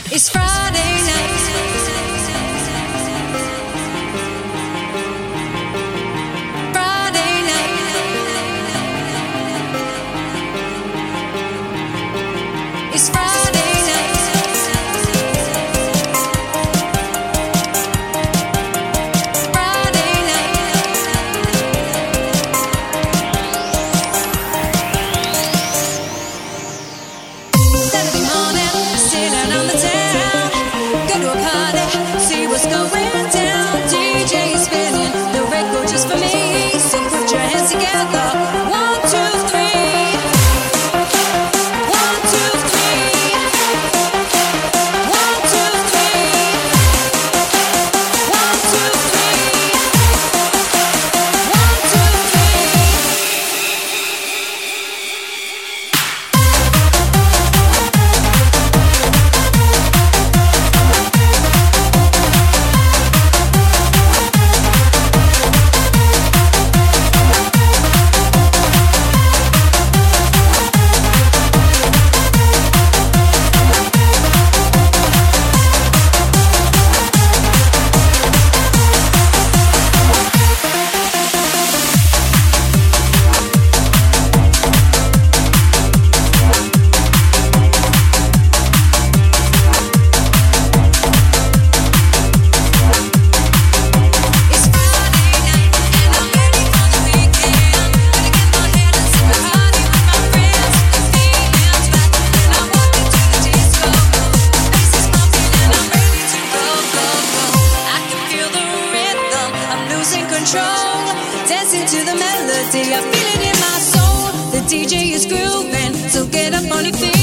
It's Friday night. Friday night. It's Friday night. Friday night. Saturday morning, sitting on the town. Go to a party, see what's going down. DJ is spinning the record just for me. So put your hands together. 1, 2, 3. 1, 2, 3. 1, 2, 3. 1, 2, 3. 1, 2, 3. It's Friday night and I'm ready for the weekend. Gotta get my head and sing a party with my friends. The feeling's back and I'm walking to the disco. Bass is pumping and I'm ready to go, go, go. I can feel the rhythm, I'm losing control. Dancing to the melody, I feel it in my soul. The DJ is grooving, so get up on your feet.